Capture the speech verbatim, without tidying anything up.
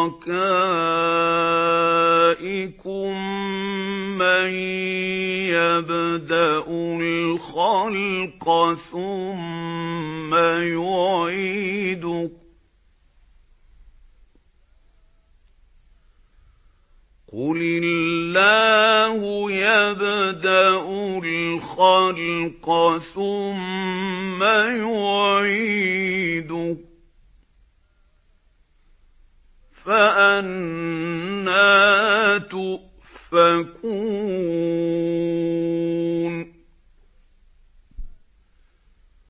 شُرَكَائِكُم مَّن يَبْدَأُ الْخَلْقَ ثُمَّ يُعِيدُهُ ۚ قُلِ اللَّهُ يَبْدَأُ الْخَلْقَ ثُمَّ يُعِيدُهُ ۖ فَأَنَّىٰ تُؤْفَكُونَ